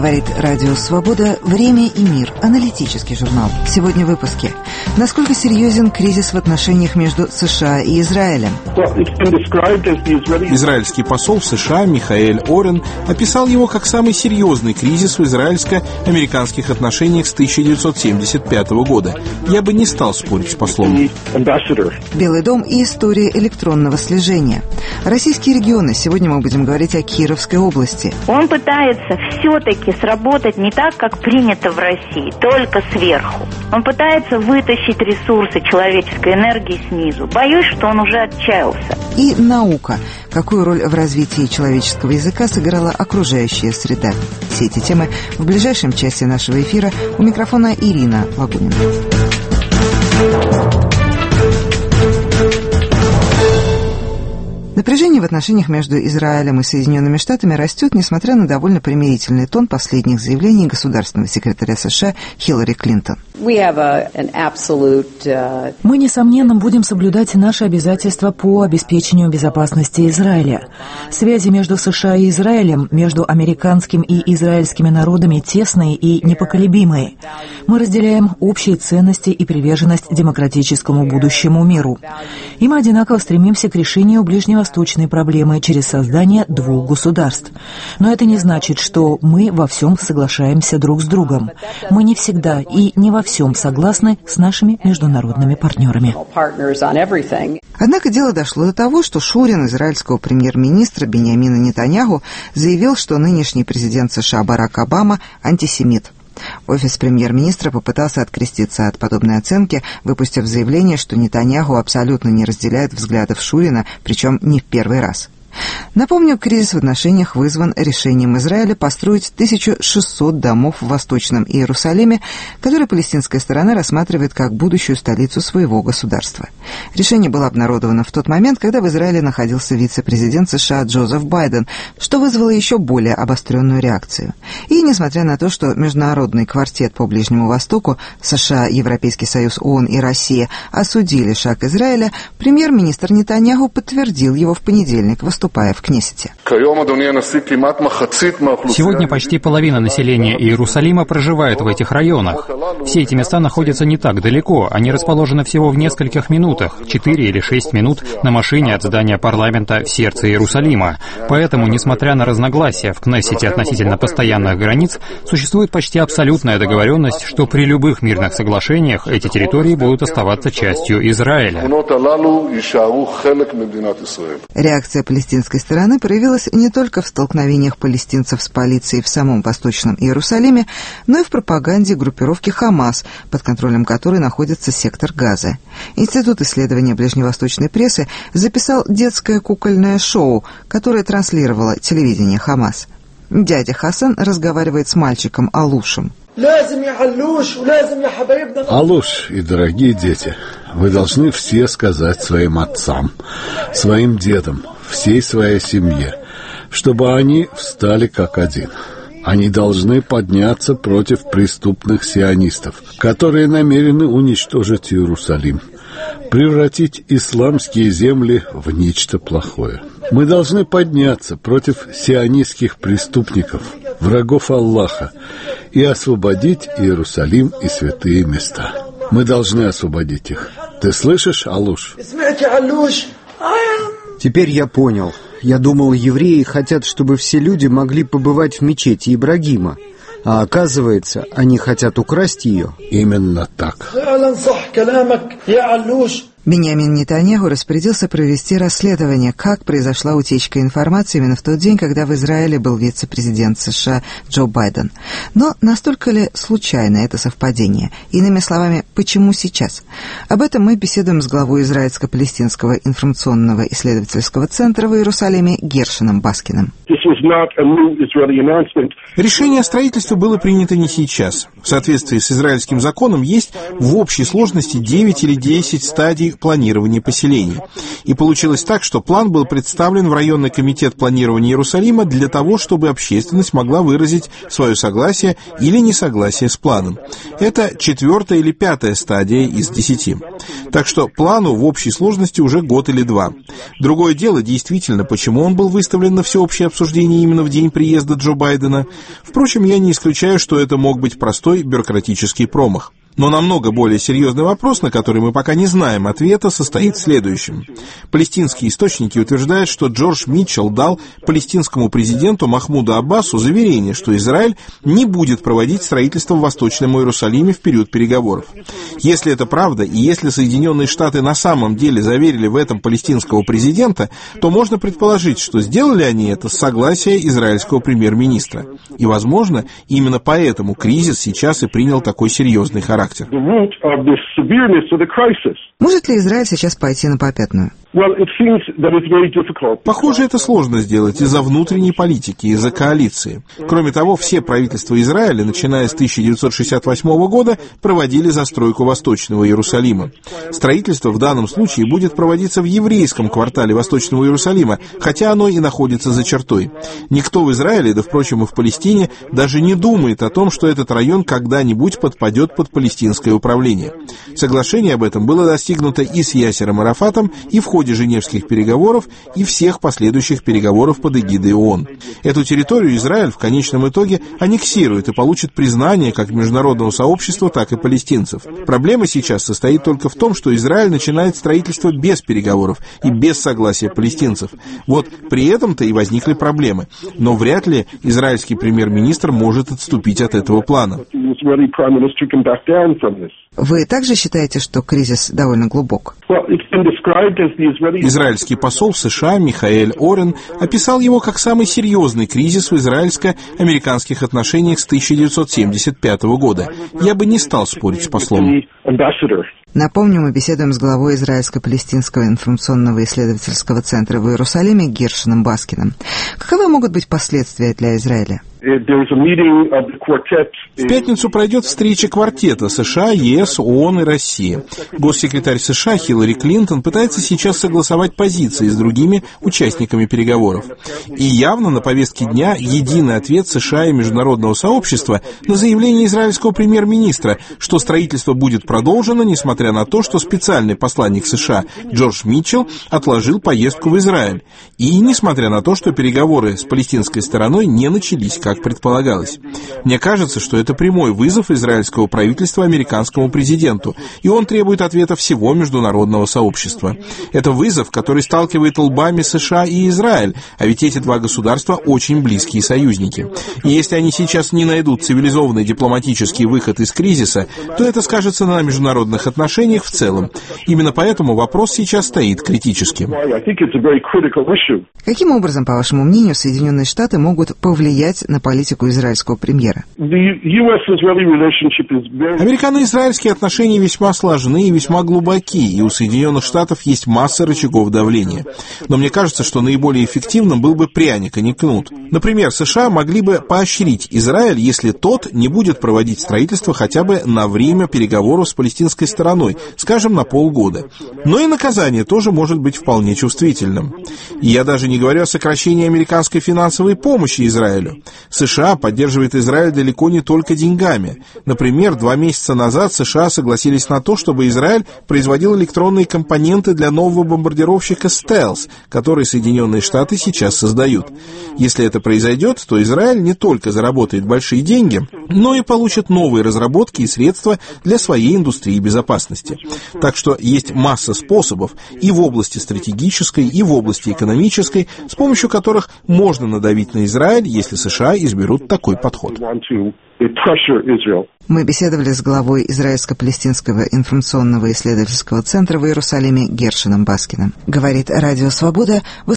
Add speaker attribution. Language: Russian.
Speaker 1: Говорит Радио Свобода. Время и мир. Аналитический журнал. Сегодня в выпуске. Насколько серьезен кризис в отношениях между США и Израилем?
Speaker 2: Израильский посол в США Михаэль Орен описал его как самый серьезный кризис в израильско-американских отношениях с 1975 года. Я бы не стал спорить с послом.
Speaker 1: Белый дом и история электронного слежения. Российские регионы. Сегодня мы будем говорить о Кировской области.
Speaker 3: Он пытается все-таки сработать не так, как принято в России, только сверху. Он пытается вытащить ресурсы человеческой энергии снизу. Боюсь, что он уже отчаялся.
Speaker 1: И наука. Какую роль в развитии человеческого языка сыграла окружающая среда? Все эти темы в ближайшем часе нашего эфира. У микрофона Ирина Лагунина. Напряжение в отношениях между Израилем и Соединенными Штатами растет, несмотря на довольно примирительный тон последних заявлений государственного секретаря США Хиллари Клинтон.
Speaker 4: Мы, несомненно, будем соблюдать наши обязательства по обеспечению безопасности Израиля. Связи между США и Израилем, между американским и израильскими народами тесные и непоколебимые. Мы разделяем общие ценности и приверженность демократическому будущему миру. И мы одинаково стремимся к решению ближневосточной проблемы через создание двух государств. Но это не значит, что мы во всем соглашаемся друг с другом. Мы не всегда и не во всем согласны с нашими международными партнерами.
Speaker 1: Однако дело дошло до того, что шурин израильского премьер-министра Биньямина Нетаньяху заявил, что нынешний президент США Барак Обама – антисемит. Офис премьер-министра попытался откреститься от подобной оценки, выпустив заявление, что Нетаньяху абсолютно не разделяет взглядов Шурина, причем не в первый раз. Напомню, кризис в отношениях вызван решением Израиля построить 1600 домов в Восточном Иерусалиме, которые палестинская сторона рассматривает как будущую столицу своего государства. Решение было обнародовано в тот момент, когда в Израиле находился вице-президент США Джозеф Байден, что вызвало еще более обостренную реакцию. И несмотря на то, что Международный квартет по Ближнему Востоку, США, Европейский Союз, ООН и Россия осудили шаг Израиля, премьер-министр Нетаньяху подтвердил его в понедельник, выступая в Кнессете.
Speaker 5: Сегодня почти половина населения Иерусалима проживает в этих районах. Все эти места находятся не так далеко, они расположены всего в нескольких минутах, 4 или 6 минут на машине от здания парламента в сердце Иерусалима. Поэтому, несмотря на разногласия в Кнессете относительно постоянных границ, существует почти абсолютная договоренность, что при любых мирных соглашениях эти территории будут оставаться частью Израиля.
Speaker 1: Реакция палестинской стороны проявилась не только в столкновениях палестинцев с полицией в самом Восточном Иерусалиме, но и в пропаганде группировки «Хамас», под контролем которой находится сектор Газа. Институт исследования ближневосточной прессы записал детское кукольное шоу, которое транслировало телевидение «Хамас». Дядя Хасан разговаривает с мальчиком Алушем.
Speaker 6: Алуш и дорогие дети, вы должны все сказать своим отцам, своим дедам, всей своей семье, чтобы они встали как один. Они должны подняться против преступных сионистов, которые намерены уничтожить Иерусалим, превратить исламские земли в нечто плохое. Мы должны подняться против сионистских преступников, врагов Аллаха, и освободить Иерусалим и святые места. Мы должны освободить их. Ты слышишь, Алуш?
Speaker 7: Теперь я понял. Я думал, евреи хотят, чтобы все люди могли побывать в мечети Ибрагима. А оказывается, они хотят украсть ее.
Speaker 6: Именно так.
Speaker 1: Биньямин Нетаньяху распорядился провести расследование, как произошла утечка информации именно в тот день, когда в Израиле был вице-президент США Джо Байден. Но настолько ли случайно это совпадение? Иными словами, почему сейчас? Об этом мы беседуем с главой Израильско-Палестинского информационного исследовательского центра в Иерусалиме Гершином Баскиным.
Speaker 2: Решение о строительстве было принято не сейчас. В соответствии с израильским законом есть в общей сложности 9 или 10 стадий при планировании поселений. И получилось так, что план был представлен в районный комитет планирования Иерусалима для того, чтобы общественность могла выразить свое согласие или несогласие с планом. Это 4-я или 5-я стадия из 10. Так что плану в общей сложности уже год или 2. Другое дело, действительно, почему он был выставлен на всеобщее обсуждение именно в день приезда Джо Байдена. Впрочем, я не исключаю, что это мог быть простой бюрократический промах. Но намного более серьезный вопрос, на который мы пока не знаем ответа, состоит в следующем. Палестинские источники утверждают, что Джордж Митчелл дал палестинскому президенту Махмуду Аббасу заверение, что Израиль не будет проводить строительство в Восточном Иерусалиме в период переговоров. Если это правда, и если Соединенные Штаты на самом деле заверили в этом палестинского президента, то можно предположить, что сделали они это с согласия израильского премьер-министра. И, возможно, именно поэтому кризис сейчас и принял такой серьезный характер.
Speaker 1: Может ли Израиль сейчас пойти на попятную?
Speaker 2: Похоже, это сложно сделать из-за внутренней политики, из-за коалиции. Кроме того, все правительства Израиля, начиная с 1968 года, проводили застройку Восточного Иерусалима. Строительство в данном случае будет проводиться в еврейском квартале Восточного Иерусалима, хотя оно и находится за чертой. Никто в Израиле, да, впрочем, и в Палестине, даже не думает о том, что этот район когда-нибудь подпадет под палестинское управление. Соглашение об этом было достигнуто и с Ясером Арафатом, и в ходе женевских переговоров, и всех последующих переговоров под эгидой ООН. Эту территорию Израиль в конечном итоге аннексирует и получит признание как международного сообщества, так и палестинцев. Проблема сейчас состоит только в том, что Израиль начинает строительство без переговоров и без согласия палестинцев. Вот при этом-то и возникли проблемы. Но вряд ли израильский премьер-министр может отступить от этого плана.
Speaker 1: Вы также считаете, что кризис довольно глубок?
Speaker 2: Израильский посол в США Михаэль Орен описал его как самый серьезный кризис в израильско-американских отношениях с 1975 года. Я бы не стал спорить с послом.
Speaker 1: Напомню, мы беседуем с главой Израильско-Палестинского информационного исследовательского центра в Иерусалиме Гершоном Баскиным. Каковы могут быть последствия для Израиля?
Speaker 2: В пятницу пройдет встреча квартета США, ЕС, ООН и России. Госсекретарь США Хиллари Клинтон пытается сейчас согласовать позиции с другими участниками переговоров. И явно на повестке дня единый ответ США и международного сообщества на заявление израильского премьер-министра, что строительство будет продолжено, несмотря на то, что специальный посланник США Джордж Митчелл отложил поездку в Израиль. И несмотря на то, что переговоры с палестинской стороной не начались, как предполагалось. Мне кажется, что это прямой вызов израильского правительства американскому президенту, и он требует ответа всего международного сообщества. Это вызов, который сталкивает лбами США и Израиль, а ведь эти два государства очень близкие союзники. И если они сейчас не найдут цивилизованный дипломатический выход из кризиса, то это скажется на международных отношениях в целом. Именно поэтому вопрос сейчас стоит критическим.
Speaker 1: Каким образом, по вашему мнению, Соединенные Штаты могут повлиять на политику израильского премьера?
Speaker 2: Американо-израильские отношения весьма сложны и весьма глубоки, и у Соединенных Штатов есть масса рычагов давления. Но мне кажется, что наиболее эффективным был бы пряник, а не кнут. Например, США могли бы поощрить Израиль, если тот не будет проводить строительство хотя бы на время переговоров с палестинской стороной, скажем, на полгода. Но и наказание тоже может быть вполне чувствительным. И я даже не говорю о сокращении американской финансовой помощи Израилю. США поддерживает Израиль далеко не только деньгами. Например, 2 месяца назад США согласились на то, чтобы Израиль производил электронные компоненты для нового бомбардировщика «Стелс», который Соединенные Штаты сейчас создают. Если это произойдет, то Израиль не только заработает большие деньги, но и получит новые разработки и средства для своей индустрии безопасности. Так что есть масса способов и в области стратегической, и в области экономической, с помощью которых можно надавить на Израиль, если США изберут такой подход.
Speaker 1: Мы беседовали с главой Израильско-Палестинского информационного исследовательского центра в Иерусалиме Гершоном Баскиным. Говорит Радио Свобода.